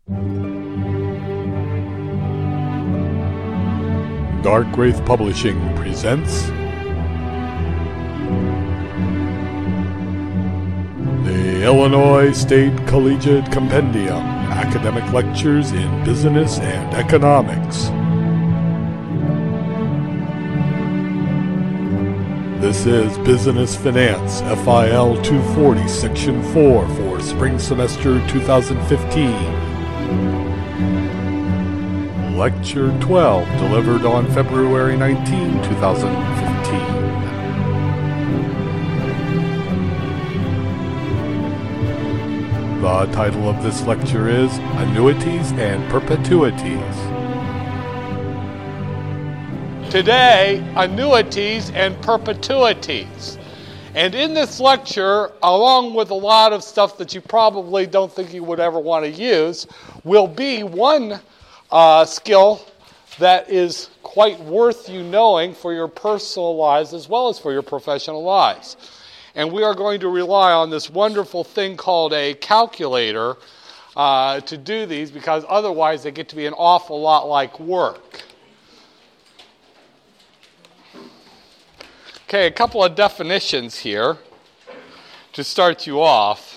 Dark Wraith Publishing presents the Illinois State Collegiate Compendium, Academic Lectures in Business and Economics. This is Business Finance, FIL 240, Section 4 for Spring Semester 2015. Lecture 12, delivered on February 19, 2015. The title of this lecture is Annuities and Perpetuities. Today, annuities and perpetuities. And in this lecture, along with a lot of stuff that you probably don't think you would ever want to use, will be one skill that is quite worth you knowing for your personal lives as well as for your professional lives. And we are going to rely on this wonderful thing called a calculator to do these, because otherwise they get to be an awful lot like work. Okay, a couple of definitions here to start you off.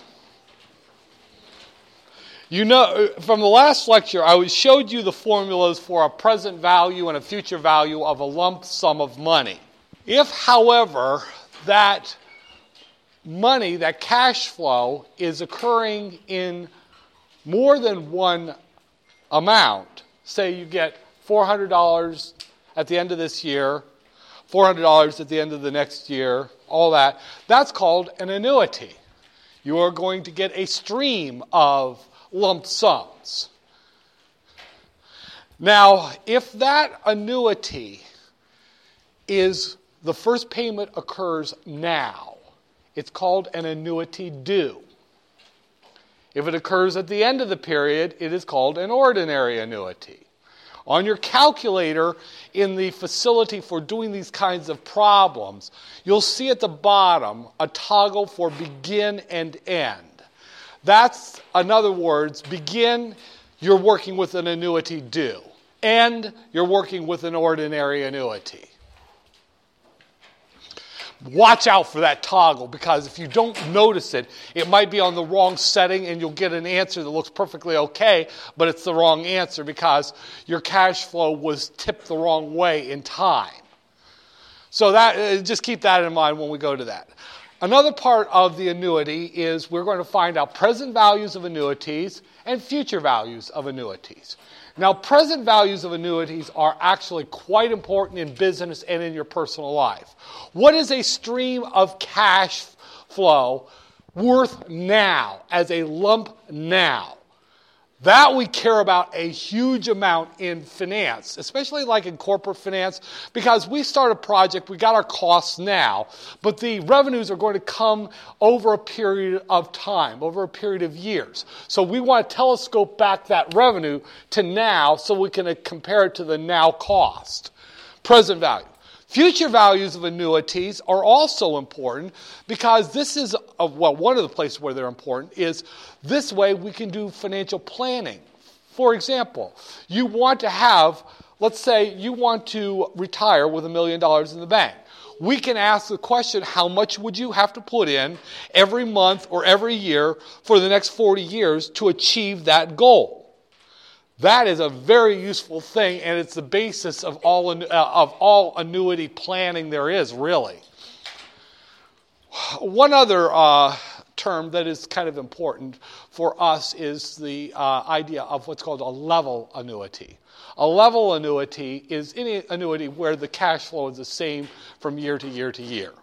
You know, from the last lecture, I showed you the formulas for a present value and a future value of a lump sum of money. If, however, that money, that cash flow, is occurring in more than one amount, say you get $400 at the end of this year, $400 at the end of the next year, all that, that's called an annuity. You are going to get a stream of lump sums. Now, if that annuity is the first payment occurs now, it's called an annuity due. If it occurs at the end of the period, it is called an ordinary annuity. On your calculator in the facility for doing these kinds of problems, you'll see at the bottom a toggle for begin and end. That's, in other words, begin, you're working with an annuity due. End, you're working with an ordinary annuity. Watch out for that toggle, because if you don't notice it, it might be on the wrong setting and you'll get an answer that looks perfectly okay, but it's the wrong answer because your cash flow was tipped the wrong way in time. So that just keep that in mind when we go to that. Another part of the annuity is we're going to find out present values of annuities and future values of annuities. Now, present values of annuities are actually quite important in business and in your personal life. What is a stream of cash flow worth now, as a lump now? That we care about a huge amount in finance, especially like in corporate finance, because we start a project, we got our costs now, but the revenues are going to come over a period of time, over a period of years. So we want to telescope back that revenue to now so we can compare it to the now cost. Present value. Future values of annuities are also important because this is, one of the places where they're important is this way we can do financial planning. For example, you want to have, let's say you want to retire with $1 million in the bank. We can ask the question, how much would you have to put in every month or every year for the next 40 years to achieve that goal? That is a very useful thing, and it's the basis of all annuity planning there is, really. One other term that is kind of important for us is the idea of what's called a level annuity. A level annuity is any annuity where the cash flow is the same from year to year to year.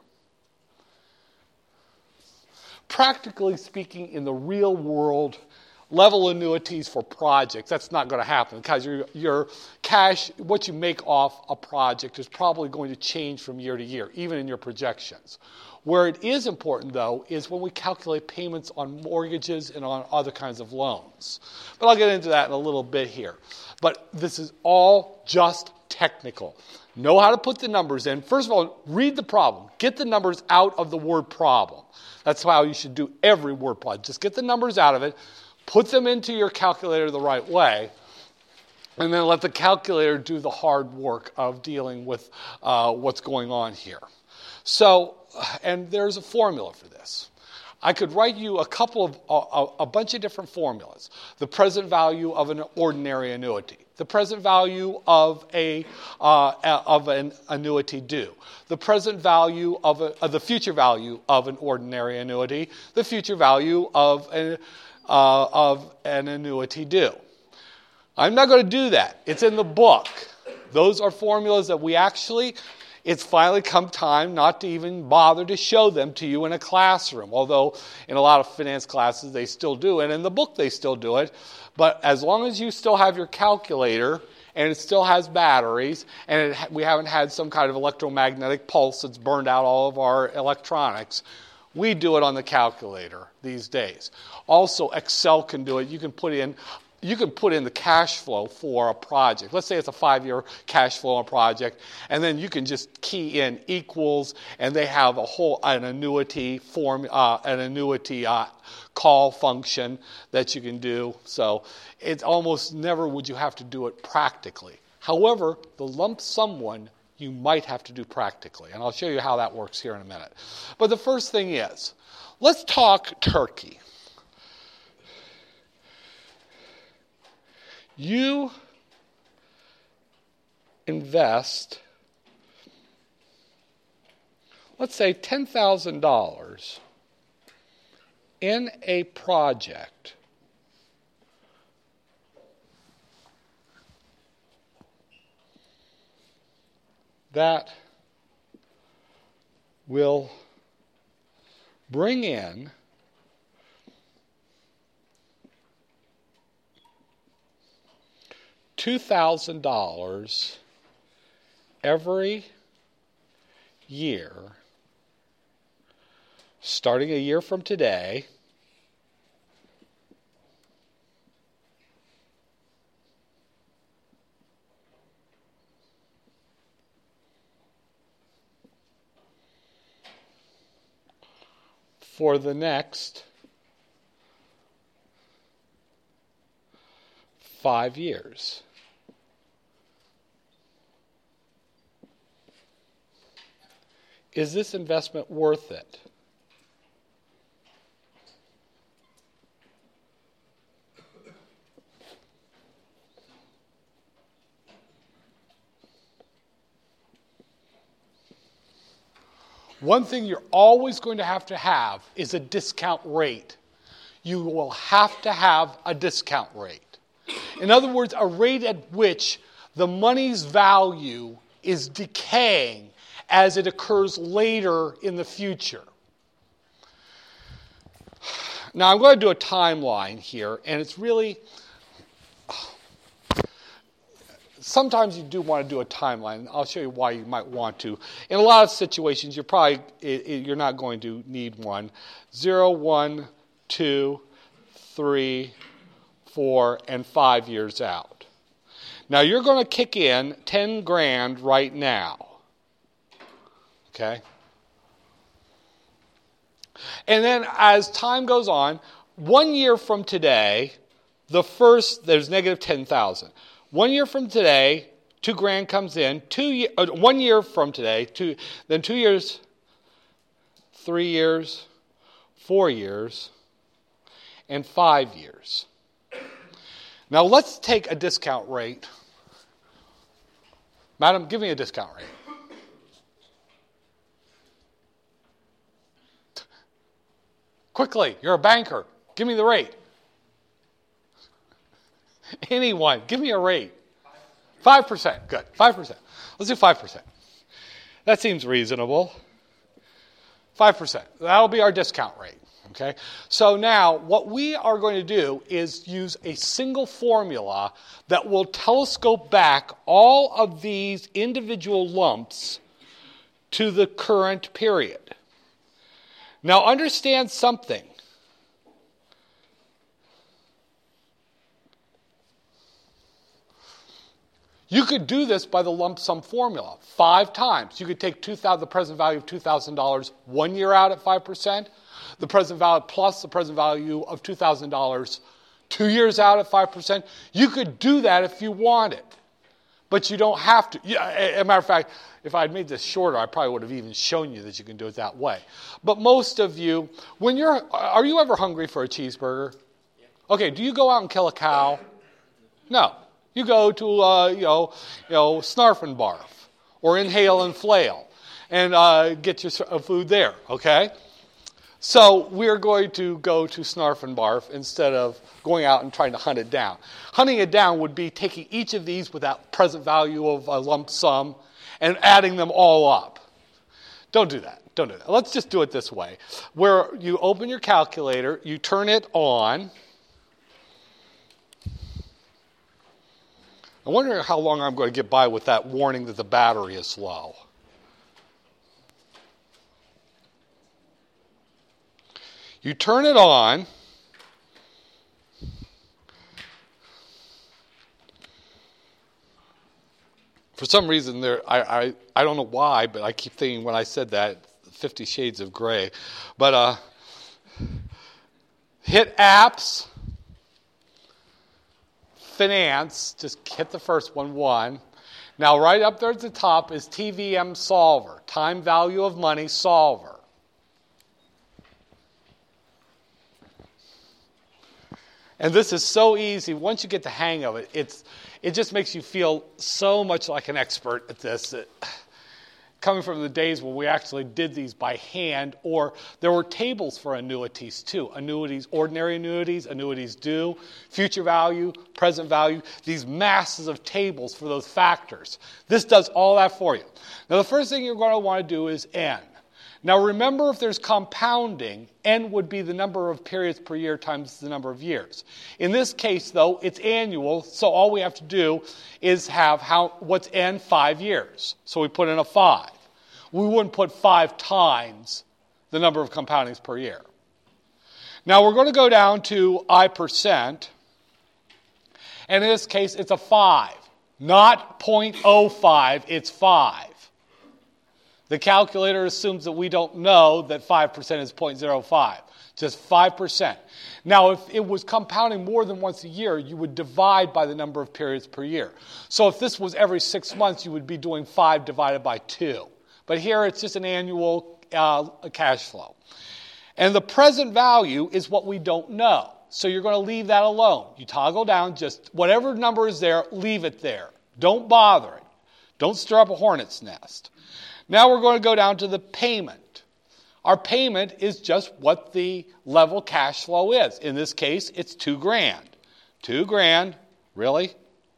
Practically speaking, in the real world, level annuities for projects, that's not going to happen because your cash, what you make off a project is probably going to change from year to year, even in your projections. Where it is important, though, is when we calculate payments on mortgages and on other kinds of loans. But I'll get into that in a little bit here. But this is all just technical. Know how to put the numbers in. First of all, read the problem. Get the numbers out of the word problem. That's how you should do every word problem. Just get the numbers out of it. Put them into your calculator the right way, and then let the calculator do the hard work of dealing with what's going on here. So, and there's a formula for this. I could write you a bunch of different formulas. The present value of an ordinary annuity, the present value of an annuity due, the present value of the future value of an ordinary annuity, the future value of an annuity due. I'm not going to do that. It's in the book. Those are formulas that it's finally come time not to even bother to show them to you in a classroom, although in a lot of finance classes they still do, and in the book they still do it. But as long as you still have your calculator and it still has batteries and we haven't had some kind of electromagnetic pulse that's burned out all of our electronics, we do it on the calculator these days. Also, Excel can do it. You can put in the cash flow for a project. Let's say it's a 5-year cash flow on a project, and then you can just key in equals, and they have an annuity call function that you can do. So it's almost never would you have to do it practically. However, the lump sum one you might have to do practically, and I'll show you how that works here in a minute. But the first thing is, let's talk Turkey. You invest, let's say $10,000 in a project that will bring in $2,000 every year, starting a year from today, for the next 5 years. Is this investment worth it? One thing you're always going to have is a discount rate. You will have to have a discount rate. In other words, a rate at which the money's value is decaying as it occurs later in the future. Now, I'm going to do a timeline here, and it's really... Sometimes you do want to do a timeline. I'll show you why you might want to. In a lot of situations, you're not going to need one. 0, 1, 2, 3, 4, and 5 years out. Now, you're going to kick in 10 grand right now. Okay? And then as time goes on, 1 year from today, there's negative 10,000. 1 year from today, 2 grand comes in. 1 year from today, then 2 years, 3 years, 4 years, and 5 years. Now let's take a discount rate. Madam, give me a discount rate. Quickly, you're a banker. Give me the rate. Anyone, give me a rate. 5%. Good. 5%. Let's do 5%. That seems reasonable. 5%. That'll be our discount rate. Okay? So now, what we are going to do is use a single formula that will telescope back all of these individual lumps to the current period. Now, understand something. You could do this by the lump sum formula 5 times. You could take the present value of $2,000 1 year out at 5%, the present value plus the present value of $2,000 2 years out at 5%. You could do that if you wanted, but you don't have to. Yeah, as a matter of fact, if I'd made this shorter, I probably would have even shown you that you can do it that way. But most of you, are you ever hungry for a cheeseburger? Yeah. Okay, do you go out and kill a cow? No. You go to, Snarf and Barf or Inhale and Flail and get your food there, okay? So we're going to go to Snarf and Barf instead of going out and trying to hunt it down. Hunting it down would be taking each of these with that present value of a lump sum and adding them all up. Don't do that. Don't do that. Let's just do it this way, where you open your calculator, you turn it on. I wonder how long I'm going to get by with that warning that the battery is low. You turn it on. For some reason, I don't know why, but I keep thinking when I said that, 50 Shades of Grey. But hit apps, finance, just hit the first one. Now right up there at the top is TVM Solver, Time Value of Money Solver. And this is so easy. Once you get the hang of it, it just makes you feel so much like an expert at this. Coming from the days when we actually did these by hand, or there were tables for annuities too. Annuities, ordinary annuities due, future value, present value, these masses of tables for those factors. This does all that for you. Now the first thing you're going to want to do is N. Now remember, if there's compounding, N would be the number of periods per year times the number of years. In this case, though, it's annual, so all we have to do is have what's N? 5 years. So we put in a 5. We wouldn't put 5 times the number of compoundings per year. Now we're going to go down to I%, and in this case, it's a 5. Not 0.05, it's 5. The calculator assumes that we don't know that 5% is 0.05, just 5%. Now, if it was compounding more than once a year, you would divide by the number of periods per year. So if this was every 6 months, you would be doing 5 divided by 2. But here, it's just an annual cash flow. And the present value is what we don't know. So you're going to leave that alone. You toggle down, just whatever number is there, leave it there. Don't bother it. Don't stir up a hornet's nest. Now we're going to go down to the payment. Our payment is just what the level cash flow is. In this case, it's $2,000. $2,000, really?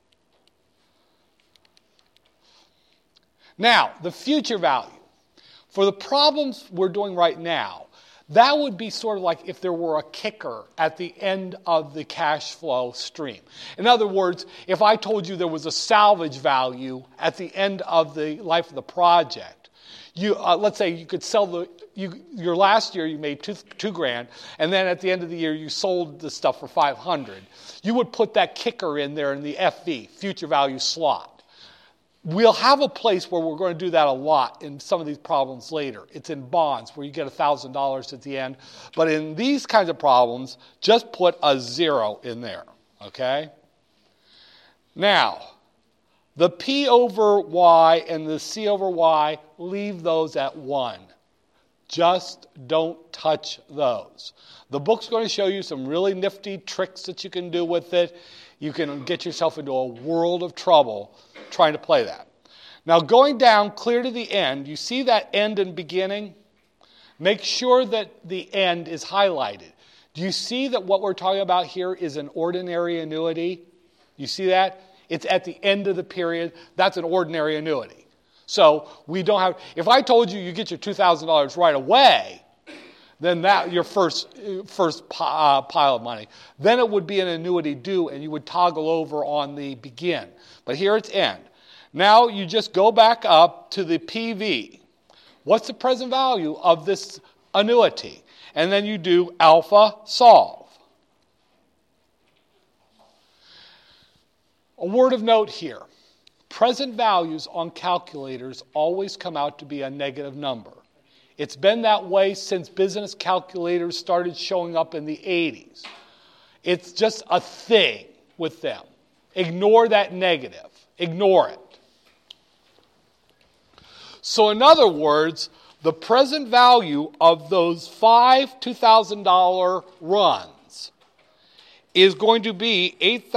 Now, the future value. For the problems we're doing right now, that would be sort of like if there were a kicker at the end of the cash flow stream. In other words, if I told you there was a salvage value at the end of the life of the project, let's say you could sell your last year you made $2,000, and then at the end of the year you sold the stuff for $500. You would put that kicker in there in the FV, future value slot. We'll have a place where we're going to do that a lot in some of these problems later. It's in bonds where you get $1,000 at the end. But in these kinds of problems, just put a 0 in there, okay? Now, the P over Y and the C over Y, leave those at 1. Just don't touch those. The book's going to show you some really nifty tricks that you can do with it. You can get yourself into a world of trouble trying to play that. Now going down clear to the end, you see that end and beginning? Make sure that the end is highlighted. Do you see that what we're talking about here is an ordinary annuity? You see that? It's at the end of the period. That's an ordinary annuity. So we don't have, if I told you you get your $2,000 right away, then that your first pile of money. Then it would be an annuity due, and you would toggle over on the begin. But here it's end. Now you just go back up to the PV. What's the present value of this annuity? And then you do alpha solve. A word of note here. Present values on calculators always come out to be a negative number. It's been that way since business calculators started showing up in the 80s. It's just a thing with them. Ignore that negative. Ignore it. So in other words, the present value of those 5 $2,000 runs is going to be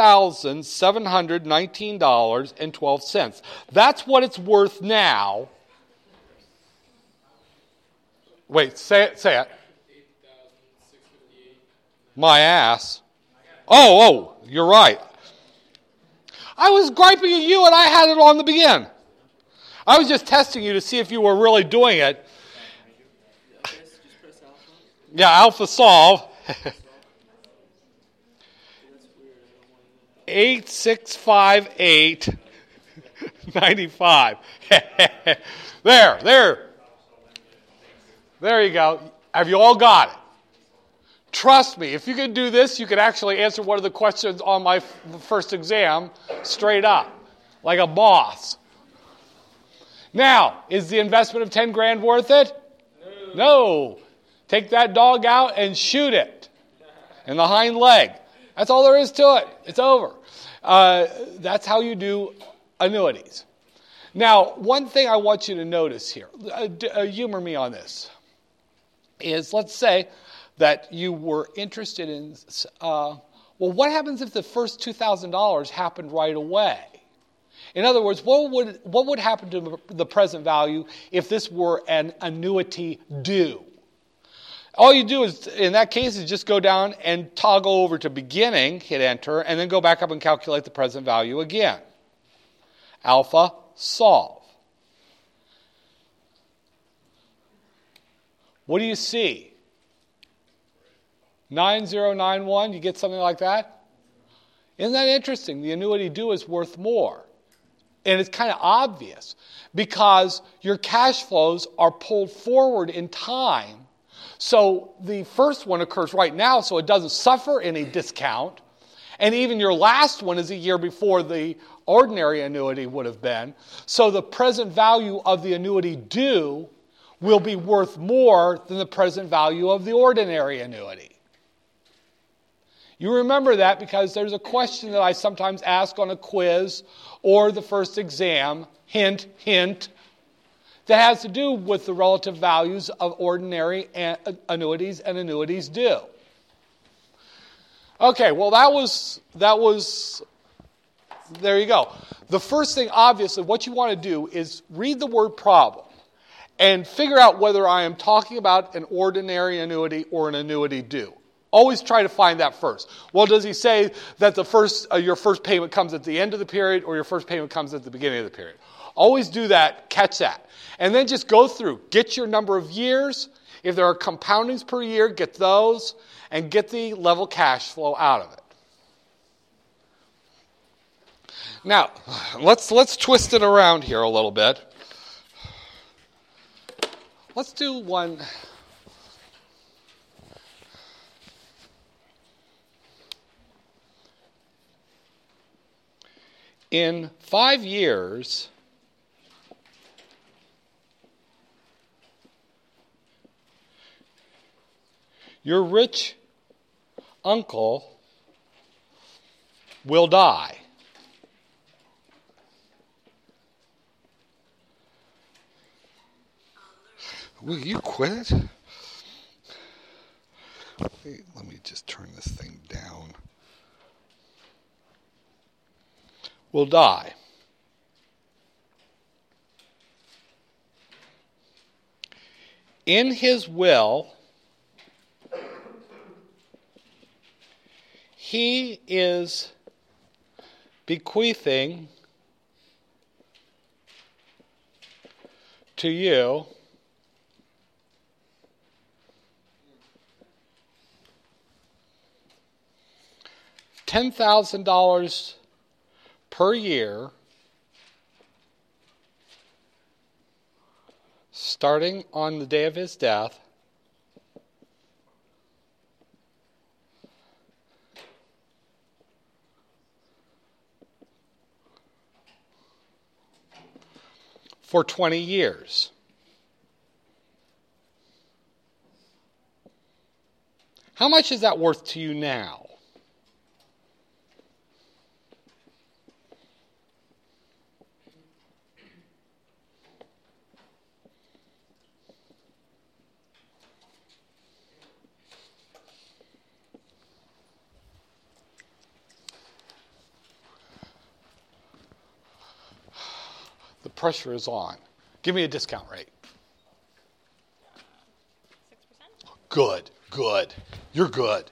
$8,719.12. That's what it's worth now. Wait, say it. My ass. Oh, you're right. I was griping at you and I had it on the begin. I was just testing you to see if you were really doing it. Yeah, alpha solve. 865895. There you go. Have you all got it? Trust me, if you can do this, you can actually answer one of the questions on my first exam straight up, like a boss. Now, is the investment of 10 grand worth it? No. Take that dog out and shoot it in the hind leg. That's all there is to it. It's over. That's how you do annuities. Now, one thing I want you to notice here, humor me on this, is let's say that you were interested in, what happens if the first $2,000 happened right away? In other words, what would happen to the present value if this were an annuity due? All you do is, in that case, is just go down and toggle over to beginning, hit enter, and then go back up and calculate the present value again. Alpha solve. What do you see? 9091, you get something like that? Isn't that interesting? The annuity due is worth more. And it's kind of obvious because your cash flows are pulled forward in time. So the first one occurs right now, so it doesn't suffer any discount. And even your last one is a year before the ordinary annuity would have been. So the present value of the annuity due will be worth more than the present value of the ordinary annuity. You remember that because there's a question that I sometimes ask on a quiz or the first exam, hint, hint, that has to do with the relative values of ordinary annuities and annuities due. Okay, well that was, there you go. The first thing, obviously, what you want to do is read the word problem and figure out whether I am talking about an ordinary annuity or an annuity due. Always try to find that first. Well, does he say that your first payment comes at the end of the period or your first payment comes at the beginning of the period? Always do that, catch that. And then just go through, get your number of years. If there are compoundings per year, get those and get the level cash flow out of it. Now, let's twist it around here a little bit. Let's do one. In 5 years, your rich uncle will die. Will you quit? Let me just turn this thing down. Will die. In his will, he is bequeathing to you $10,000 per year, starting on the day of his death, for 20 years. How much is that worth to you now? pressure is on. Give me a discount rate. 6%? Good. You're good.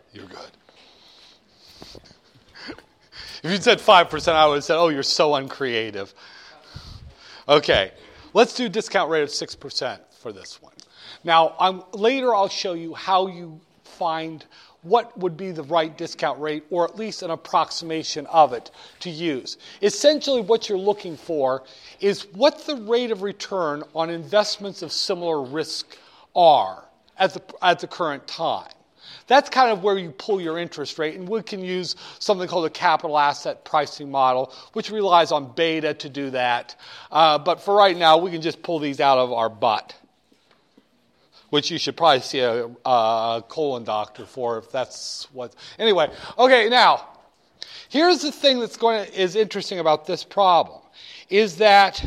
If you'd said 5%, I would have said, oh, you're so uncreative. Okay, let's do discount rate of 6% for this one. Now, later I'll show you how you find what would be the right discount rate, or at least an approximation of it to use. Essentially, what you're looking for is what the rate of return on investments of similar risk are at the current time. That's kind of where you pull your interest rate, and we can use something called a capital asset pricing model, which relies on beta to do that. But for right now, we can just pull these out of our butt, which you should probably see a colon doctor for if that's what. Anyway, okay, now, here's the thing is interesting about this problem, is that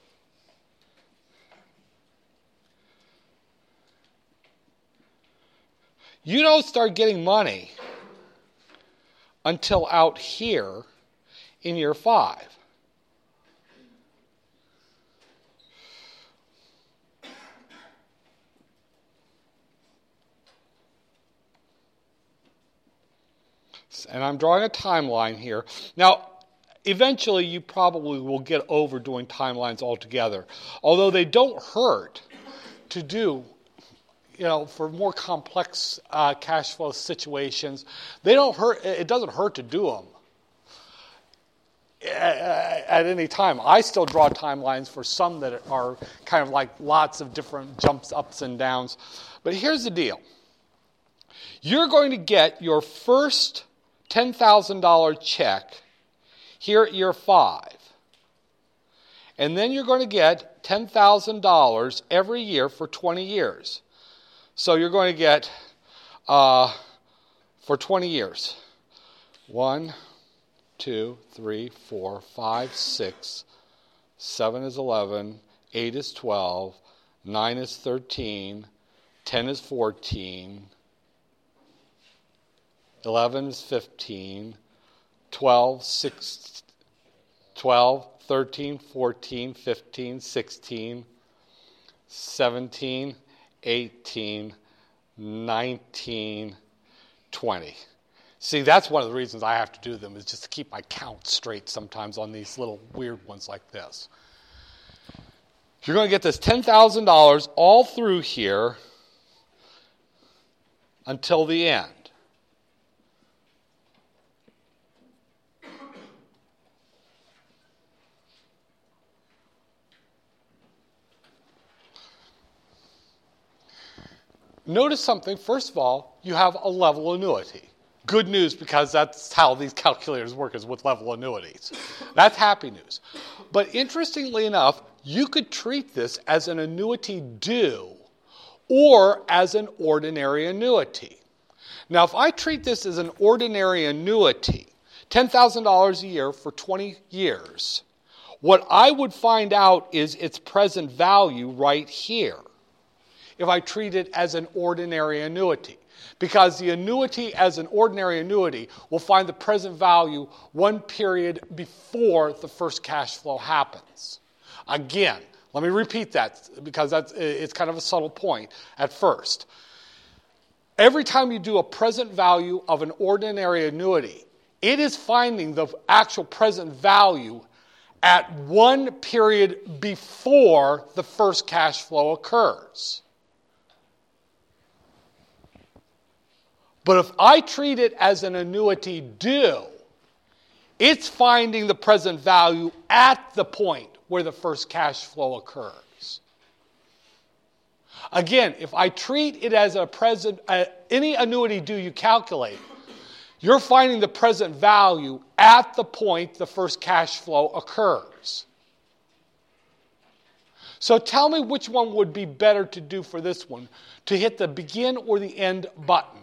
you don't start getting money until out here in year 5. And I'm drawing a timeline here. Now, eventually you probably will get over doing timelines altogether, although they don't hurt to do. For more complex cash flow situations, they don't hurt. It doesn't hurt to do them at any time. I still draw timelines for some that are kind of like lots of different jumps, ups and downs. But here's the deal. You're going to get your first $10,000 check here at year 5. And then you're going to get $10,000 every year for 20 years. So you're going to get, for 20 years, 1, 2, 3, 4, 5, 6, 7 is 11, 8 is 12, 9 is 13, 10 is 14, 11 is 15, 12, 13, 14, 15, 16, 17, 18, 19, 20. See, that's one of the reasons I have to do them, is just to keep my count straight sometimes on these little weird ones like this. You're going to get this $10,000 all through here until the end. Notice something. First of all, you have a level annuity. Good news, because that's how these calculators work, is with level annuities. That's happy news. But interestingly enough, you could treat this as an annuity due or as an ordinary annuity. Now, if I treat this as an ordinary annuity, $10,000 a year for 20 years, what I would find out is its present value right here, if I treat it as an ordinary annuity. Because the annuity as an ordinary annuity will find the present value one period before the first cash flow happens. Again, let me repeat that, because it's kind of a subtle point at first. Every time you do a present value of an ordinary annuity, it is finding the actual present value at one period before the first cash flow occurs. But if I treat it as an annuity due, it's finding the present value at the point where the first cash flow occurs. Again, if I treat it as a present, any annuity due you calculate, you're finding the present value at the point the first cash flow occurs. So tell me which one would be better to do for this one, to hit the begin or the end button.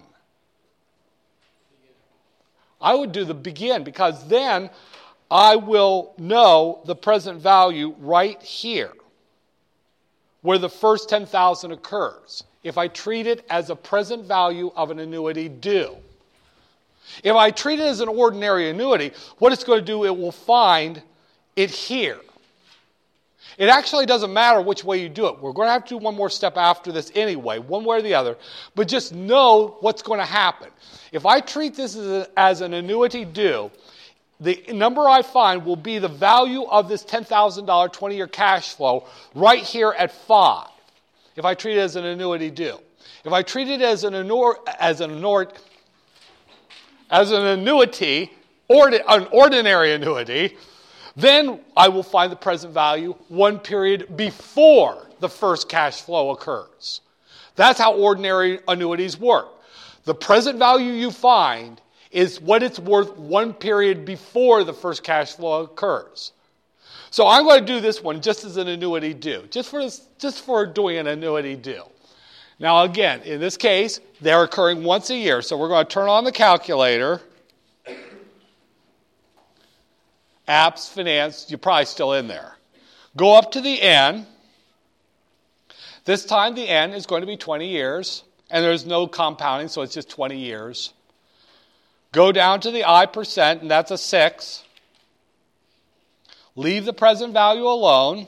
I would do the begin, because then I will know the present value right here, where the first $10,000 occurs, if I treat it as a present value of an annuity due. If I treat it as an ordinary annuity, what it's going to do, it will find it here. It actually doesn't matter which way you do it. We're going to have to do one more step after this anyway, one way or the other. But just know what's going to happen. If I treat this as an annuity due, the number I find will be the value of this $10,000 20-year cash flow right here at 5, if I treat it as an annuity due. If I treat it as an ordinary annuity, then I will find the present value one period before the first cash flow occurs. That's how ordinary annuities work. The present value you find is what it's worth one period before the first cash flow occurs. So I'm going to do this one just as an annuity due, just for doing an annuity due. Now again, in this case, they're occurring once a year, so we're going to turn on the calculator. Apps, finance, you're probably still in there. Go up to the N. This time the N is going to be 20 years, and there's no compounding, so it's just 20 years. Go down to the I percent, and that's a 6. Leave the present value alone.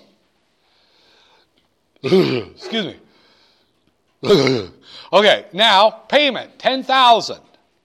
Excuse me. Okay, now payment, $10,000.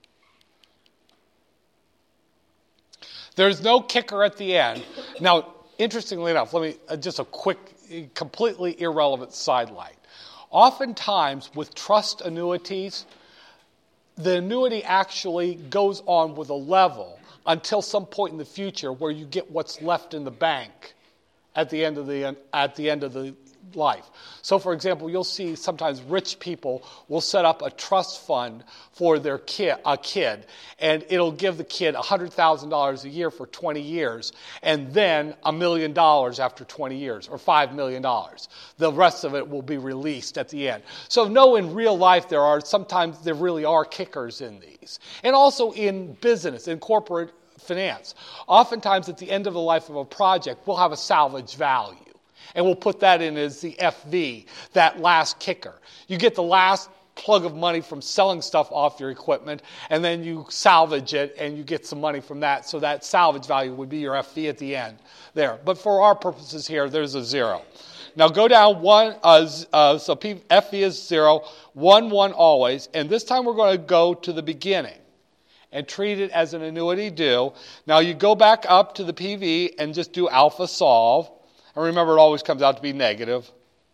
There's no kicker at the end. Now, interestingly enough, let me just a quick, completely irrelevant sidelight. Oftentimes with trust annuities, the annuity actually goes on with a level until some point in the future where you get what's left in the bank at the end of the life. So, for example, you'll see sometimes rich people will set up a trust fund for their kid, and it'll give the kid $100,000 a year for 20 years, and then $1 million after 20 years, or $5 million. The rest of it will be released at the end. So, no, in real life sometimes there really are kickers in these, and also in business, in corporate finance. Oftentimes, at the end of the life of a project, we'll have a salvage value. And we'll put that in as the FV, that last kicker. You get the last plug of money from selling stuff off your equipment, and then you salvage it, and you get some money from that. So that salvage value would be your FV at the end there. But for our purposes here, there's a 0. Now go down 1, so FV is 0, 1, 1 always. And this time we're going to go to the beginning and treat it as an annuity due. Now you go back up to the PV and just do alpha solve. And remember, it always comes out to be negative.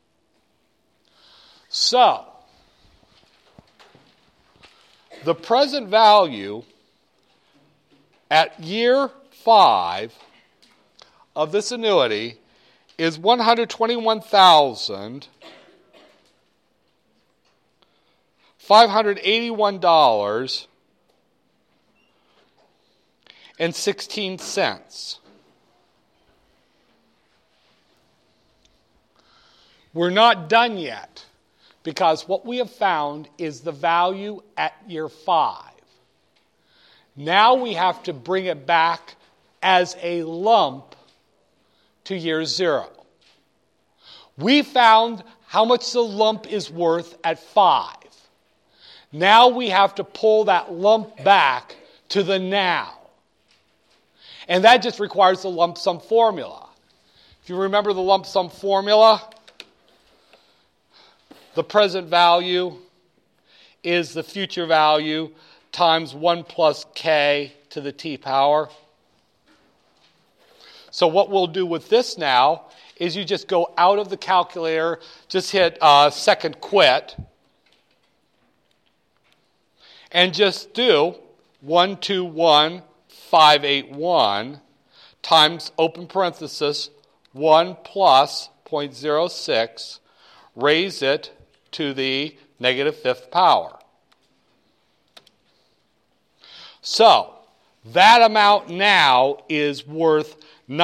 So, the present value at year 5 of this annuity is $121,581.16. We're not done yet, because what we have found is the value at year 5. Now we have to bring it back as a lump to year 0. We found how much the lump is worth at 5. Now we have to pull that lump back to the now. And that just requires the lump sum formula. If you remember the lump sum formula, the present value is the future value times 1 plus k to the t power. So what we'll do with this now is you just go out of the calculator, just hit second quit, and just do 121,581 times, open parenthesis, 1 plus 0.06, raise it to the negative 5th power. So, that amount now is worth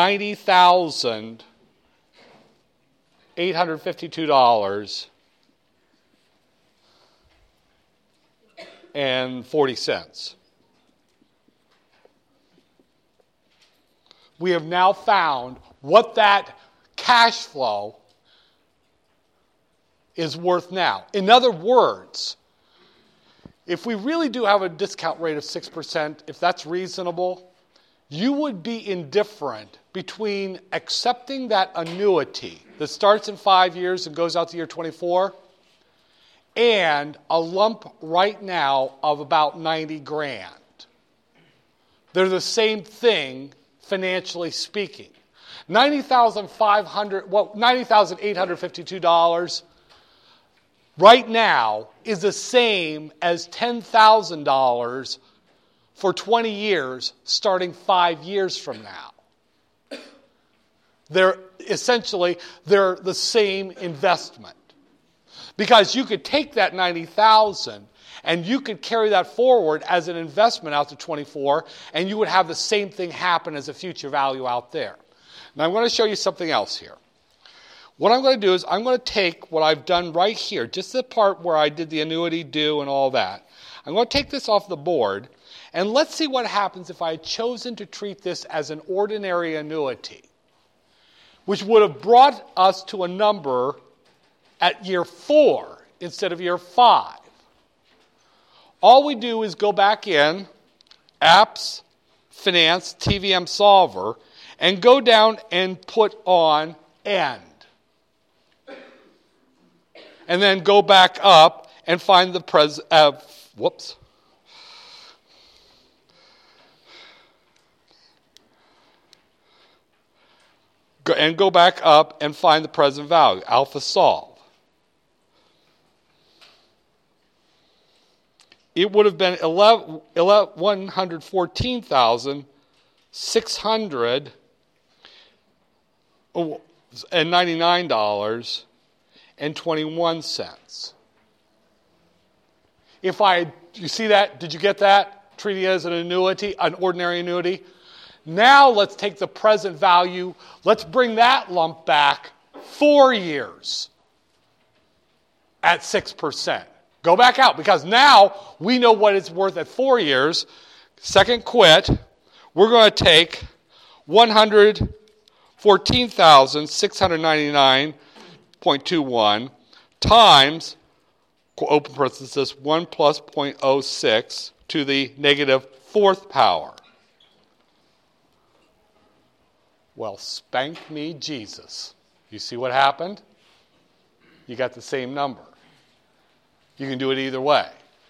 $90,852.40. We have now found what that cash flow is worth now. In other words, if we really do have a discount rate of 6%, if that's reasonable, you would be indifferent between accepting that annuity that starts in 5 years and goes out to year 24 and a lump right now of about 90 grand. They're the same thing financially speaking. $90,852 right now is the same as $10,000 for 20 years starting 5 years from now. They're the same investment. Because you could take that $90,000 and you could carry that forward as an investment out to 24, and you would have the same thing happen as a future value out there. Now I'm going to show you something else here. What I'm going to do is I'm going to take what I've done right here, just the part where I did the annuity due and all that. I'm going to take this off the board, and let's see what happens if I had chosen to treat this as an ordinary annuity, which would have brought us to a number at year 4 instead of year 5. All we do is go back in, Apps, Finance, TVM Solver, and go down and put on End. And then go back up and find the go back up and find the present value, alpha solve. It would have been $114,699.21. You see that? Did you get that? Treating it as an annuity, an ordinary annuity. Now let's take the present value. Let's bring that lump back 4 years at 6%. Go back out, because now we know what it's worth at 4 years. Second quit, we're going to take $114,699.21 times, open parenthesis, 1 plus 0.06 to the negative 4th power. Well, spank me Jesus. You see what happened? You got the same number. You can do it either way.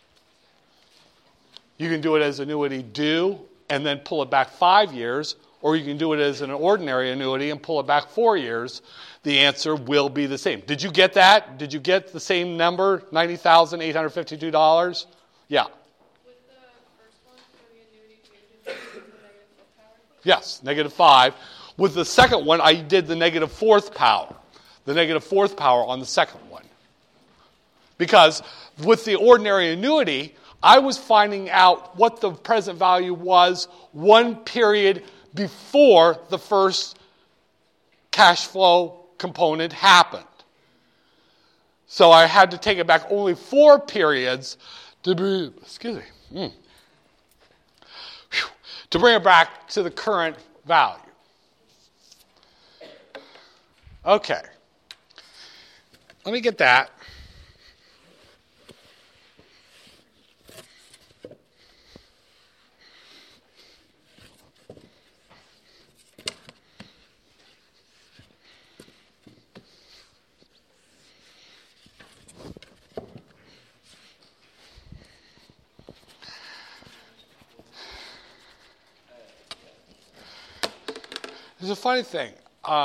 You can do it as annuity due and then pull it back 5 years, or you can do it as an ordinary annuity and pull it back 4 years. The answer will be the same. Did you get that? Did you get the same number, $90,852? Yeah. With the first one, for the annuity, did the negative 4th power? Yes, negative 5. With the second one, I did the negative 4th power. The negative 4th power on the second one. Because with the ordinary annuity, I was finding out what the present value was 1 period before the first cash flow component happened. So I had to take it back only 4 periods to bring it back to the current value. Okay. Let me get that. There's a funny thing.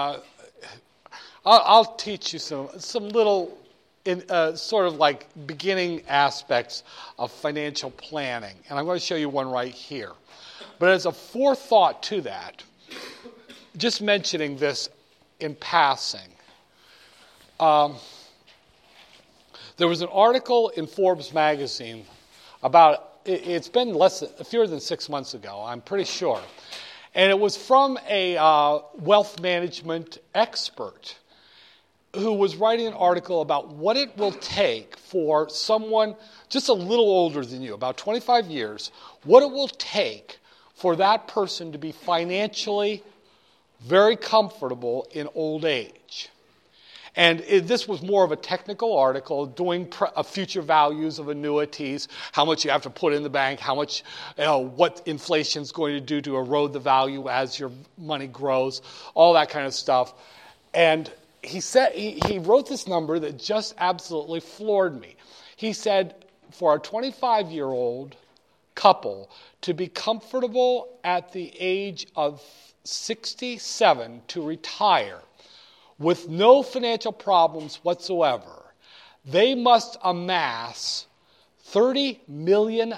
I'll teach you some little sort of like beginning aspects of financial planning. And I'm going to show you one right here. But as a forethought to that, just mentioning this in passing, there was an article in Forbes magazine about, it's been fewer than 6 months ago, I'm pretty sure. And it was from a wealth management expert who was writing an article about what it will take for someone just a little older than you, about 25 years, what it will take for that person to be financially very comfortable in old age. And this was more of a technical article doing future values of annuities, how much you have to put in the bank, how much, what inflation is going to do to erode the value as your money grows, all that kind of stuff. And he said he wrote this number that just absolutely floored me. He said for a 25-year-old couple to be comfortable at the age of 67 to retire with no financial problems whatsoever, they must amass $30 million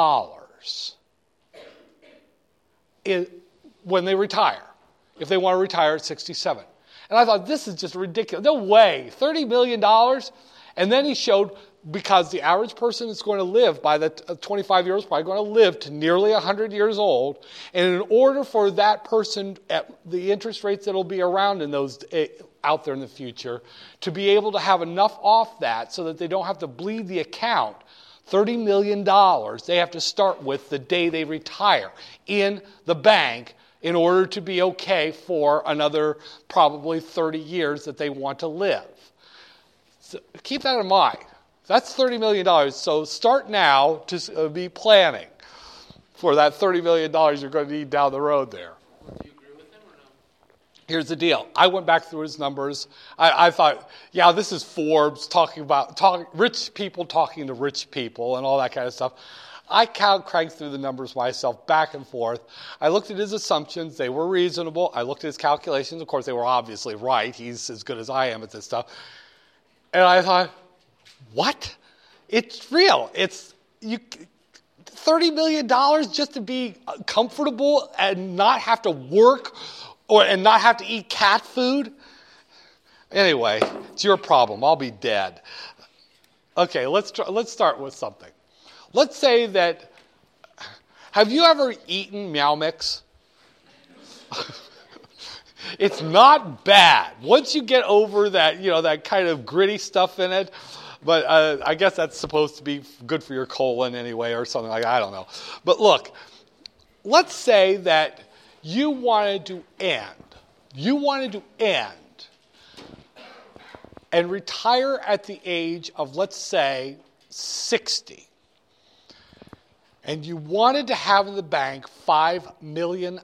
when they retire, if they want to retire at 67. And I thought, this is just ridiculous. No way, $30 million? And then he showed, because the average person is going to live by the 25 years, probably going to live to nearly 100 years old. And in order for that person, at the interest rates that will be around in those out there in the future, to be able to have enough off that so that they don't have to bleed the account, $30 million they have to start with the day they retire in the bank in order to be okay for another probably 30 years that they want to live. So keep that in mind. That's $30 million. So start now to be planning for that $30 million you're going to need down the road there. Do you agree with him or no? Here's the deal. I went back through his numbers. I thought, yeah, this is Forbes talking rich people talking to rich people and all that kind of stuff. I cranked through the numbers myself back and forth. I looked at his assumptions. They were reasonable. I looked at his calculations. Of course, they were obviously right. He's as good as I am at this stuff. And I thought, what? It's real. It's $30 million just to be comfortable and not have to work and not have to eat cat food? Anyway, it's your problem. I'll be dead. Okay, let's start with something. Let's say that, have you ever eaten Meow Mix? It's not bad. Once you get over that, that kind of gritty stuff in it, but I guess that's supposed to be good for your colon anyway or something like that. I don't know. But look, let's say that you wanted to end and retire at the age of, let's say, 60. And you wanted to have in the bank $5 million.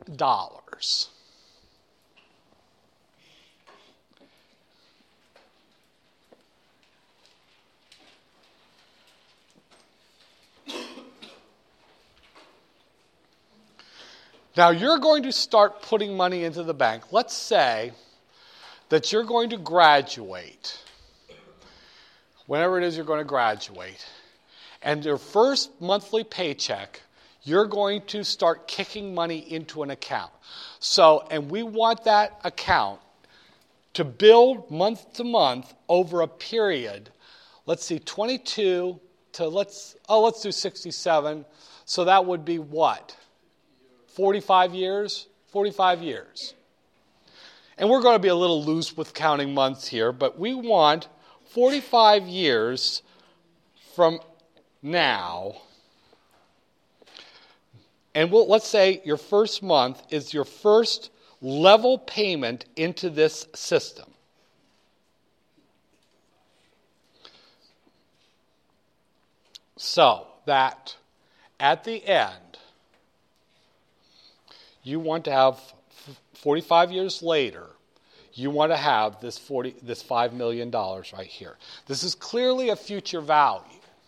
Now, you're going to start putting money into the bank. Let's say that you're going to graduate, whenever it is you're going to graduate, and your first monthly paycheck, you're going to start kicking money into an account. So, and we want that account to build month to month over a period, let's see, 22 to, let's do 67. So that would be what? 45 years? 45 years. And we're going to be a little loose with counting months here, but we want 45 years from now. And let's say your first month is your first level payment into this system. So that at the end, you want to have 45 years later, you want to have this $5 million right here. This is clearly a future value.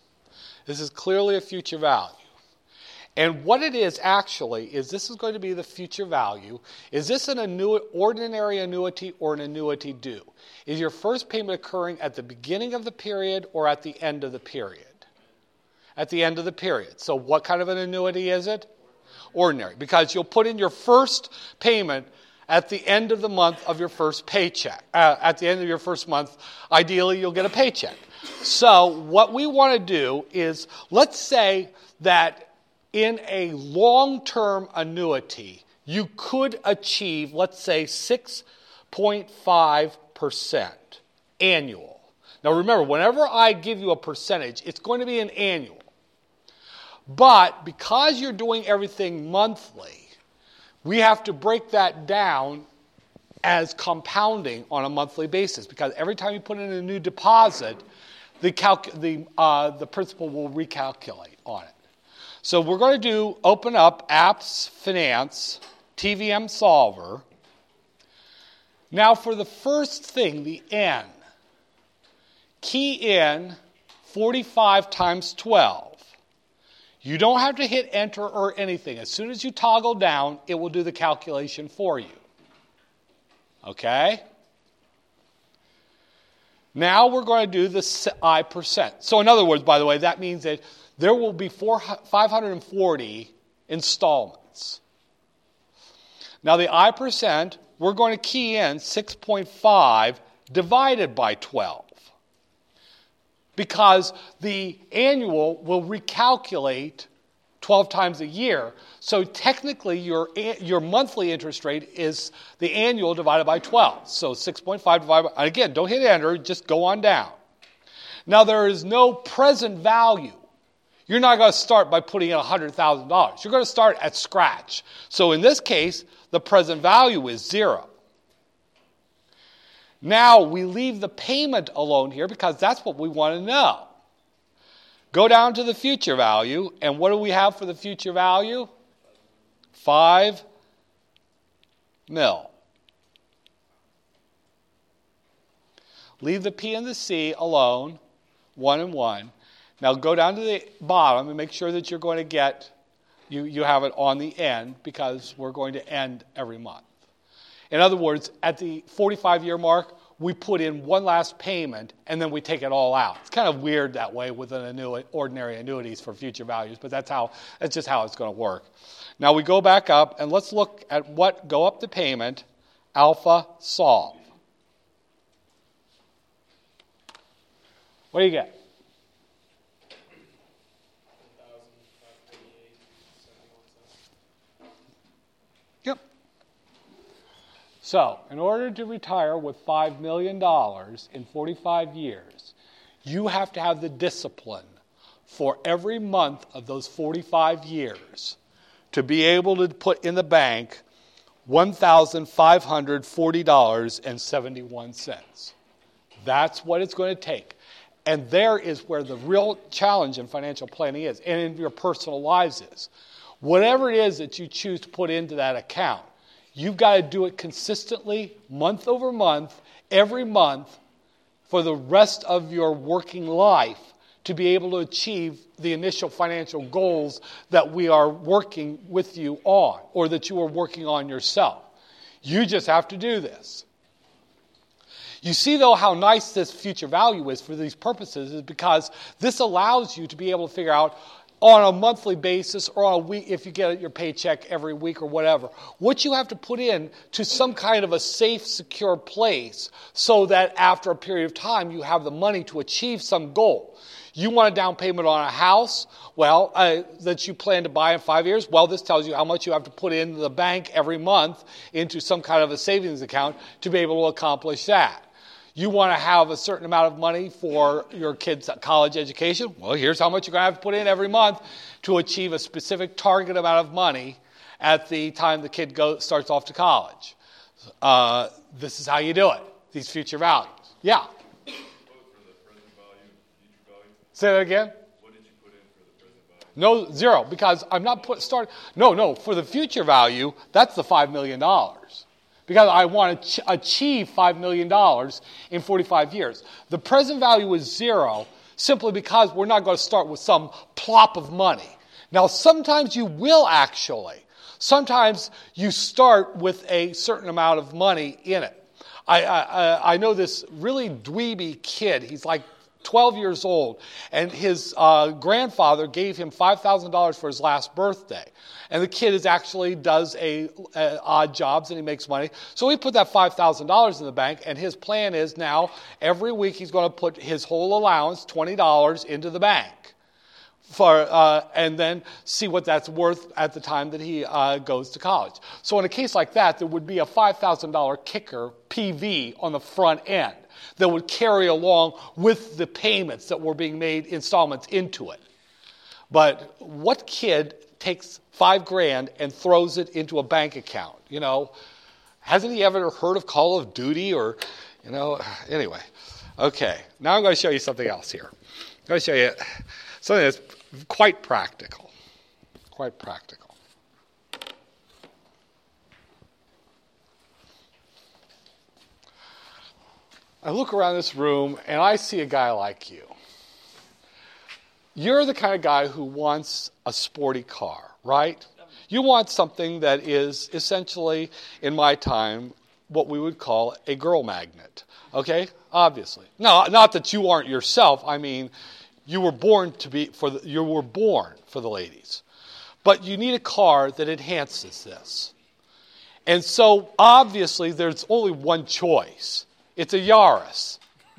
And what it is actually is this is going to be the future value. Is this an ordinary annuity or an annuity due? Is your first payment occurring at the beginning of the period or at the end of the period? At the end of the period. So what kind of an annuity is it? Ordinary. Because you'll put in your first payment at the end of the month of your first paycheck. At the end of your first month, ideally you'll get a paycheck. So what we want to do is, let's say that in a long-term annuity, you could achieve, let's say, 6.5% annual. Now remember, whenever I give you a percentage, it's going to be an annual. But because you're doing everything monthly, we have to break that down as compounding on a monthly basis, because every time you put in a new deposit, the principal will recalculate on it. So we're going to open up Apps Finance TVM Solver. Now for the first thing, the N, key in 45 times 12. You don't have to hit enter or anything. As soon as you toggle down, it will do the calculation for you. Okay? Now we're going to do the I%. So in other words, by the way, that means that there will be 540 installments. Now the I%, we're going to key in 6.5 divided by 12. Because the annual will recalculate 12 times a year. So technically your monthly interest rate is the annual divided by 12. So 6.5 divided by, again, don't hit enter, just go on down. Now there is no present value. You're not going to start by putting in $100,000. You're going to start at scratch. So in this case, the present value is 0. Now we leave the payment alone here because that's what we want to know. Go down to the future value, and what do we have for the future value? 5 mil. Leave the P and the C alone, 1 and 1. Now go down to the bottom and make sure that you're going to get, you have it on the end, because we're going to end every month. In other words, at the 45-year mark, we put in one last payment, and then we take it all out. It's kind of weird that way with ordinary annuities for future values, but that's just how it's going to work. Now we go back up, and let's look at go up the payment, alpha solve. What do you get? Yep. So, in order to retire with $5 million in 45 years, you have to have the discipline for every month of those 45 years to be able to put in the bank $1,540.71. That's what it's going to take. And there is where the real challenge in financial planning is, and in your personal lives is. Whatever it is that you choose to put into that account, you've got to do it consistently, month over month, every month, for the rest of your working life to be able to achieve the initial financial goals that we are working with you on, or that you are working on yourself. You just have to do this. You see, though, how nice this future value is for these purposes is because this allows you to be able to figure out on a monthly basis or on a week, if you get your paycheck every week or whatever, what you have to put in to some kind of a safe, secure place so that after a period of time you have the money to achieve some goal. You want a down payment on a house, that you plan to buy in 5 years? Well, this tells you how much you have to put into the bank every month into some kind of a savings account to be able to accomplish that. You want to have a certain amount of money for your kids' college education? Well, here's how much you're going to have to put in every month to achieve a specific target amount of money at the time the kid starts off to college. This is how you do it, these future values. Yeah? For the present value, future value? Say that again? What did you put in for the present value? No, 0, because I'm not No, for the future value, that's the $5 million. Because I want to achieve $5 million in 45 years. The present value is 0 simply because we're not going to start with some plop of money. Now, sometimes you will actually. Sometimes you start with a certain amount of money in it. I know this really dweeby kid. He's like 12 years old, and his grandfather gave him $5,000 for his last birthday. And the kid does odd jobs, and he makes money. So he put that $5,000 in the bank, and his plan is now every week he's going to put his whole allowance, $20, into the bank, and then see what that's worth at the time that he goes to college. So in a case like that, there would be a $5,000 kicker PV on the front end that would carry along with the payments that were being made, installments into it. But what kid takes $5,000 and throws it into a bank account? Hasn't he ever heard of Call of Duty or, anyway. Okay, now I'm going to show you something else here. I'm going to show you something that's quite practical. Quite practical. I look around this room and I see a guy like you. You're the kind of guy who wants a sporty car, right? You want something that is essentially, in my time, what we would call a girl magnet. Okay? Obviously. No, not that you aren't yourself. I mean, you were born for the ladies. But you need a car that enhances this. And so, obviously, there's only one choice. It's a Yaris.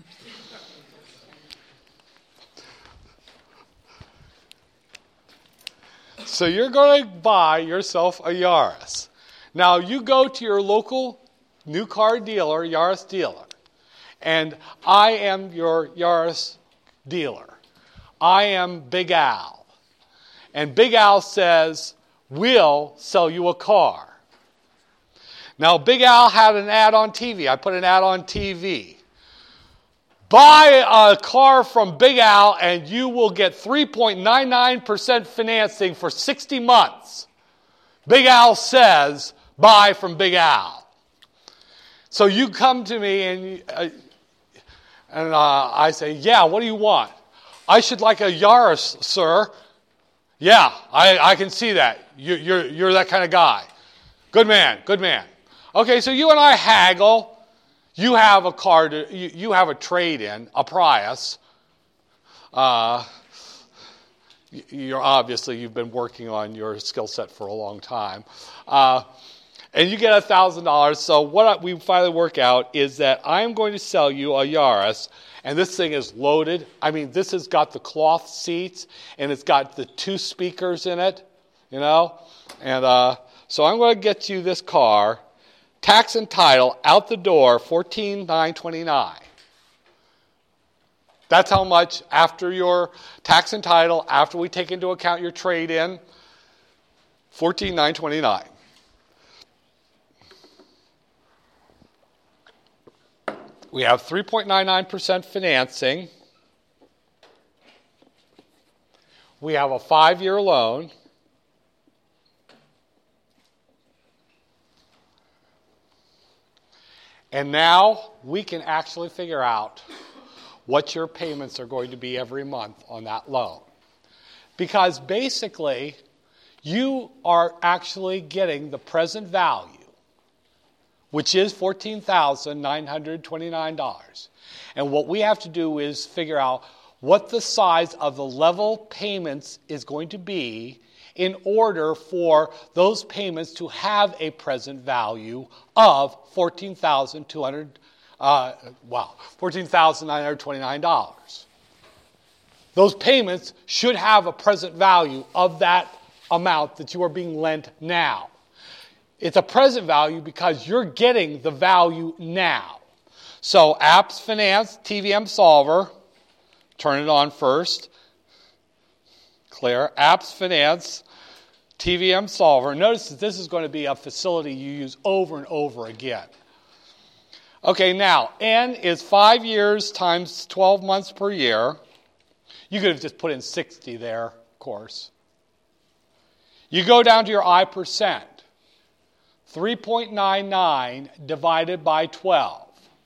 So you're going to buy yourself a Yaris. Now, you go to your local new car dealer, Yaris dealer, and I am your Yaris dealer. I am Big Al. And Big Al says, we'll sell you a car. Now, Big Al had an ad on TV. I put an ad on TV. Buy a car from Big Al and you will get 3.99% financing for 60 months. Big Al says, buy from Big Al. So you come to me and I say, yeah, what do you want? I should like a Yaris, sir. Yeah, I can see that. You're that kind of guy. Good man, good man. Okay, so you and I haggle. You have a car, you have a trade-in, a Prius. You've been working on your skill set for a long time. And you get $1,000. So what we finally work out is that I'm going to sell you a Yaris, and this thing is loaded. I mean, this has got the cloth seats, and it's got the 2 speakers in it, And so I'm going to get you this car. Tax and title out the door, $14,929. That's how much after your tax and title, after we take into account your trade-in, $14,929. We have 3.99% financing. We have a 5-year loan. And now we can actually figure out what your payments are going to be every month on that loan. Because basically, you are actually getting the present value, which is $14,929. And what we have to do is figure out what the size of the level payments is going to be in order for those payments to have a present value of $14,929. Those payments should have a present value of that amount that you are being lent now. It's a present value because you're getting the value now. So Apps Finance, TVM Solver, turn it on first. Clear. Apps Finance, TVM Solver. Notice that this is going to be a facility you use over and over again. Okay, now, N is 5 years times 12 months per year. You could have just put in 60 there, of course. You go down to your I percent. 3.99 divided by 12.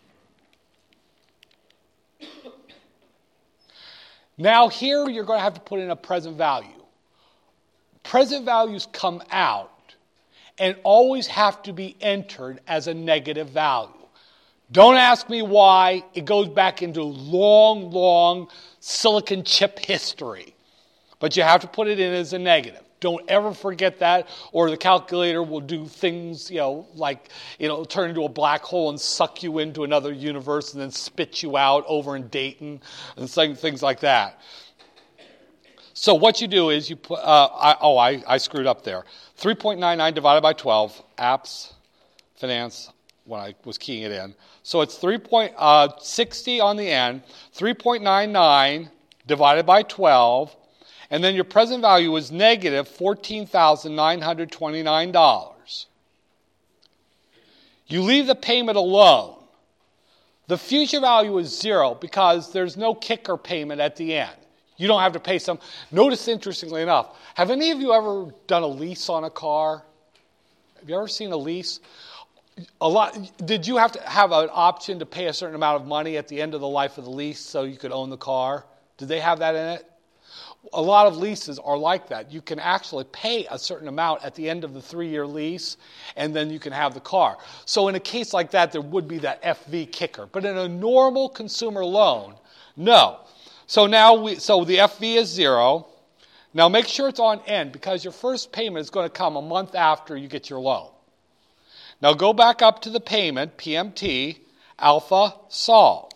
Now here you're going to have to put in a present value. Present values come out and always have to be entered as a negative value. Don't ask me why. It goes back into long, long silicon chip history. But you have to put it in as a negative. Don't ever forget that, or the calculator will do things, like, turn into a black hole and suck you into another universe and then spit you out over in Dayton and things like that. So what you do is you put, I screwed up there. 3.99 divided by 12, Apps Finance, when I was keying it in. So it's 60 on the end, 3.99 divided by 12, and then your present value is negative $14,929. You leave the payment alone. The future value is 0 because there's no kicker payment at the end. You don't have to pay some. Notice, interestingly enough, have any of you ever done a lease on a car? Have you ever seen a lease? Did you have to have an option to pay a certain amount of money at the end of the life of the lease so you could own the car? Did they have that in it? A lot of leases are like that. You can actually pay a certain amount at the end of the 3-year lease, and then you can have the car. So in a case like that, there would be that FV kicker. But in a normal consumer loan, no. So the FV is 0. Now make sure it's on end because your first payment is going to come a month after you get your loan. Now go back up to the payment, PMT, alpha, solve.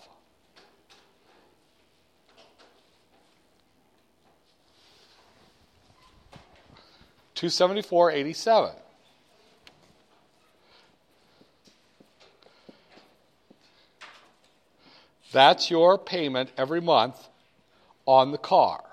$274.87. That's your payment every month on the car.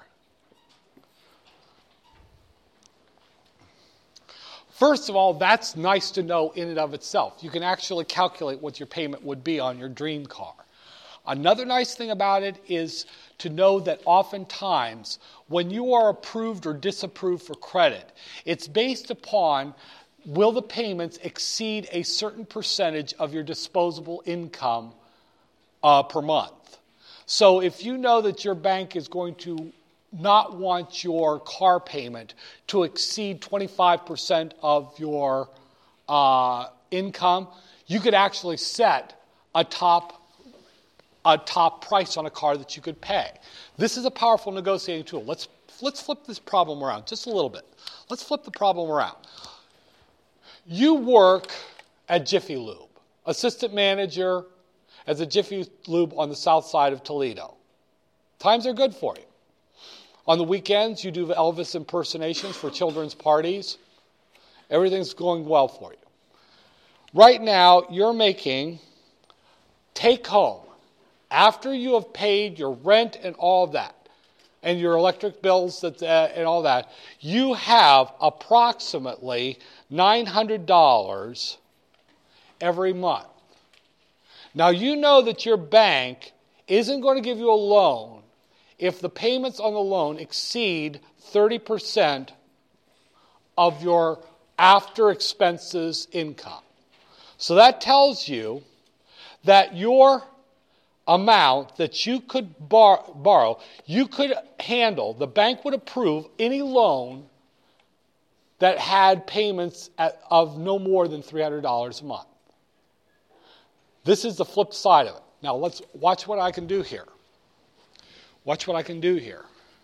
First of all, that's nice to know in and of itself. You can actually calculate what your payment would be on your dream car. Another nice thing about it is to know that oftentimes when you are approved or disapproved for credit, it's based upon will the payments exceed a certain percentage of your disposable income per month. So if you know that your bank is going to not want your car payment to exceed 25% of your income, you could actually set a top price on a car that you could pay. This is a powerful negotiating tool. Let's flip this problem around just a little bit. Let's flip the problem around. You work at Jiffy Lube, assistant manager as a Jiffy Lube on the south side of Toledo. Times are good for you. On the weekends, you do Elvis impersonations for children's parties. Everything's going well for you. Right now, you're making take home, after you have paid your rent and all of that, and your electric bills and all that, you have approximately $900 every month. Now, you know that your bank isn't going to give you a loan if the payments on the loan exceed 30% of your after expenses income. So that tells you that your amount that you could borrow, you could handle, the bank would approve any loan that had payments of no more than $300 a month. This is the flip side of it. Now let's watch what I can do here. Watch what I can do here.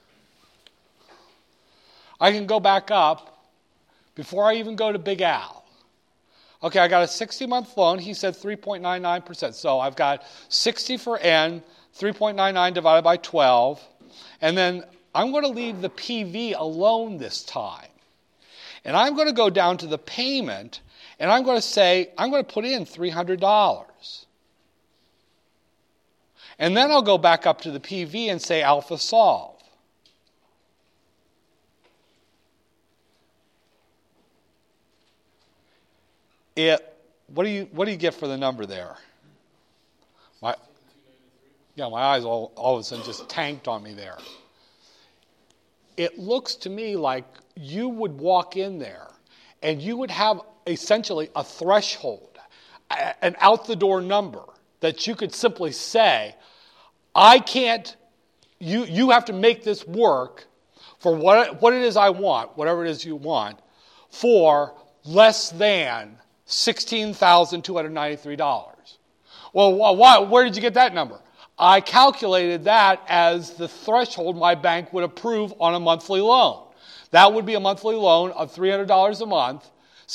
I can go back up before I even go to Big Al. Okay, I got a 60-month loan. He said 3.99%. So I've got 60 for N, 3.99 divided by 12. And then I'm going to leave the PV alone this time. And I'm going to go down to the payment, and I'm going to say, I'm going to put in $300. And then I'll go back up to the PV and say alpha solve. What do you get for the number there? My eyes all of a sudden just tanked on me there. It looks to me like you would walk in there and you would have essentially a threshold, an out-the-door number that you could simply say, I can't, you have to make this work for what it is I want, whatever it is you want, for less than $16,293. Well, where did you get that number? I calculated that as the threshold my bank would approve on a monthly loan. That would be a monthly loan of $300 a month,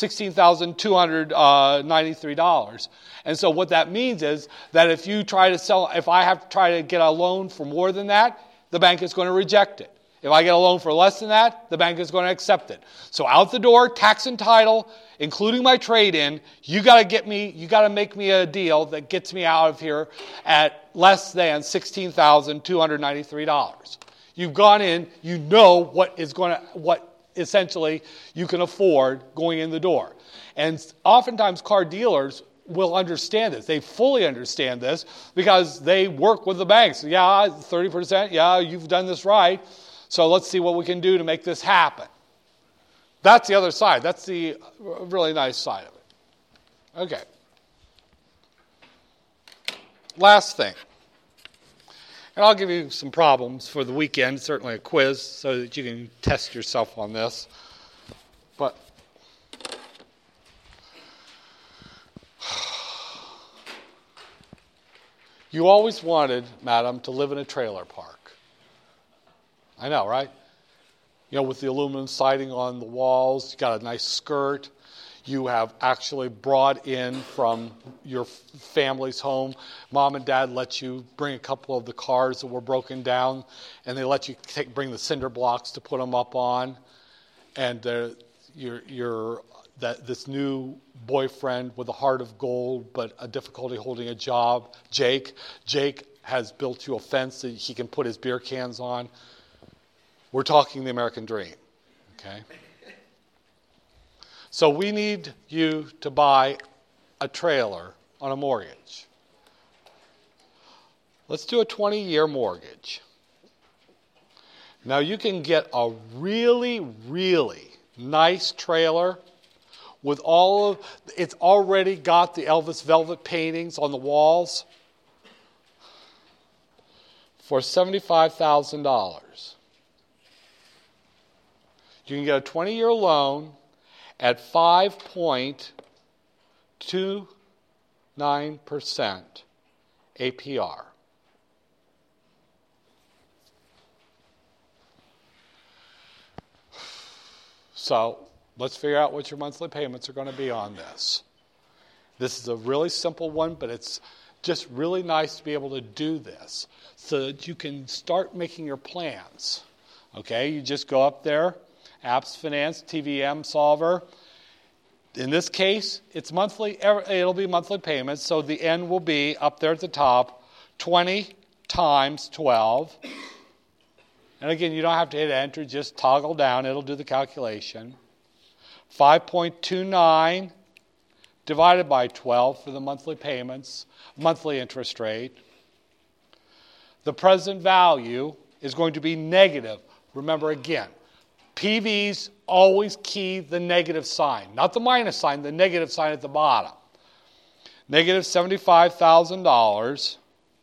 $16,293. And so what that means is that if I have to try to get a loan for more than that, the bank is going to reject it. If I get a loan for less than that, the bank is going to accept it. So out the door, tax and title, including my trade-in, you got to make me a deal that gets me out of here at less than $16,293. You've gone in, you know what essentially you can afford going in the door. And oftentimes car dealers will understand this. They fully understand this because they work with the banks. Yeah, 30%, yeah, you've done this right. So let's see what we can do to make this happen. That's the other side. That's the really nice side of it. Okay. Last thing. And I'll give you some problems for the weekend, certainly a quiz, so that you can test yourself on this. But you always wanted, madam, to live in a trailer park. I know, right? You know, with the aluminum siding on the walls, you got a nice skirt. You have actually brought in from your family's home. Mom and Dad let you bring a couple of the cars that were broken down, and they let you bring the cinder blocks to put them up on. And this new boyfriend with a heart of gold, but a difficulty holding a job, Jake has built you a fence that he can put his beer cans on. We're talking the American dream, okay? So we need you to buy a trailer on a mortgage. Let's do a 20-year mortgage. Now you can get a really, really nice trailer with it's already got the Elvis Velvet paintings on the walls for $75,000. You can get a 20-year loan at 5.29% APR. So let's figure out what your monthly payments are going to be on this. This is a really simple one, but it's just really nice to be able to do this so that you can start making your plans. Okay, you just go up there, Apps Finance, TVM Solver. In this case, it's monthly. It'll be monthly payments, so the end will be up there at the top, 20 times 12. And again, you don't have to hit enter, just toggle down. It'll do the calculation. 5.29 divided by 12 for the monthly payments, monthly interest rate. The present value is going to be negative. Remember again, PVs always key the negative sign, not the minus sign, the negative sign at the bottom. Negative $75,000.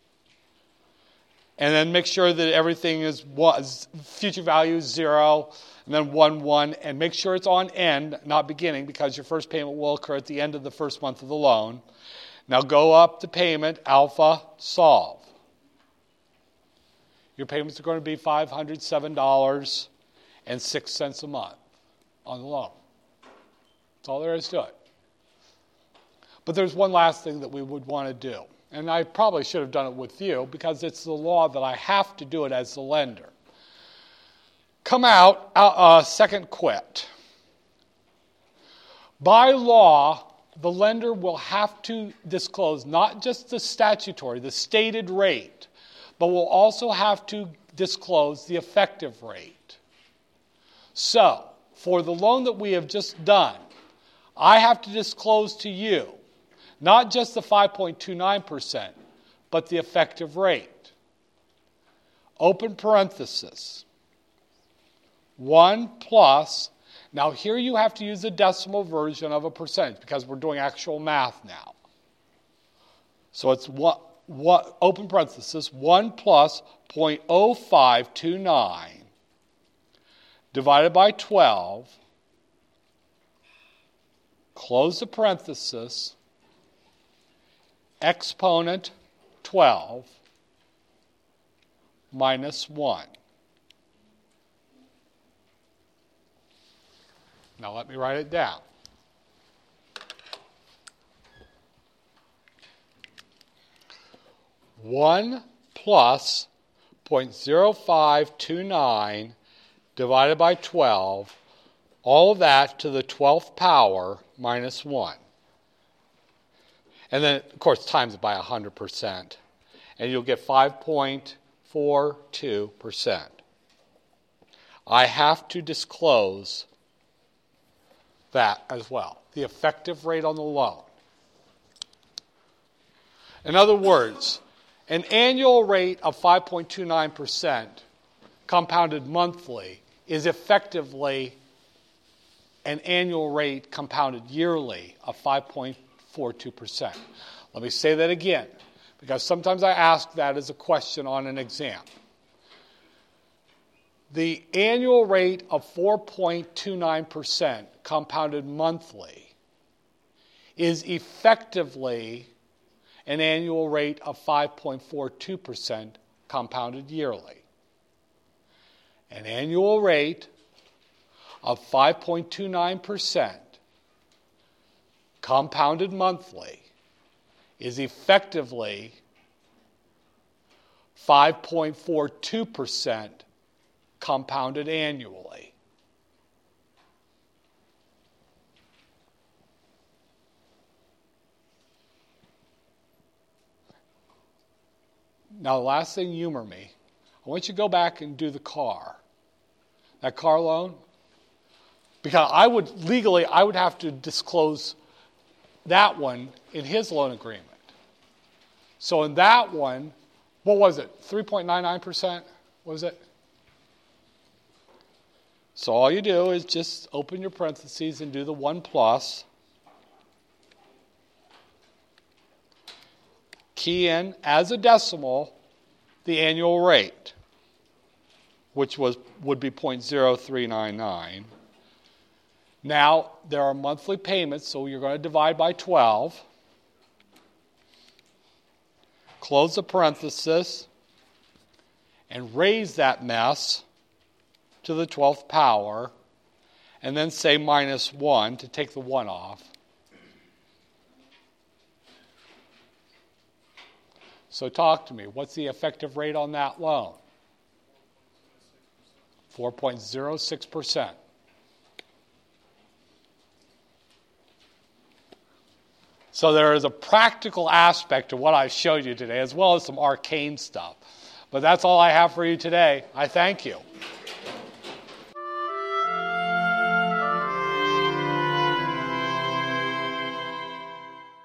And then make sure that everything is future value is 0, and then 1, and make sure it's on end, not beginning, because your first payment will occur at the end of the first month of the loan. Now go up to payment, alpha, solve. Your payments are going to be $507.06 a month on the loan. That's all there is to it. But there's one last thing that we would want to do. And I probably should have done it with you because it's the law that I have to do it as the lender. Come out, second quit. By law, the lender will have to disclose not just the statutory, the stated rate, but will also have to disclose the effective rate. So, for the loan that we have just done, I have to disclose to you not just the 5.29%, but the effective rate. Open parenthesis. 1 plus, now here you have to use the decimal version of a percentage because we're doing actual math now. So it's open parenthesis, 1 plus 0.0529 divided by 12, close the parenthesis, exponent 12 minus 1. Now let me write it down. One plus 0.0529 divided by 12, all of that to the 12th power minus 1. And then, of course, times it by 100%. And you'll get 5.42%. I have to disclose that as well, the effective rate on the loan. In other words, an annual rate of 5.29% compounded monthly is effectively an annual rate compounded yearly of 5.42%. Let me say that again, because sometimes I ask that as a question on an exam. The annual rate of 4.29% compounded monthly is effectively an annual rate of 5.42% compounded yearly. An annual rate of 5.29% compounded monthly is effectively 5.42% compounded annually. Now, the last thing, humor me. I want you to go back and do the car. That car loan. Because I would have to disclose that one in his loan agreement. So in that one, what was it? 3.99%? Was it? So all you do is just open your parentheses and do the 1 plus. Key in as a decimal the annual rate, which would be 0.0399. Now, there are monthly payments, so you're going to divide by 12. Close the parenthesis and raise that mess to the 12th power, and then say minus 1 to take the 1 off. So talk to me. What's the effective rate on that loan? 4.06%. So there is a practical aspect to what I showed you today, as well as some arcane stuff. But that's all I have for you today. I thank you.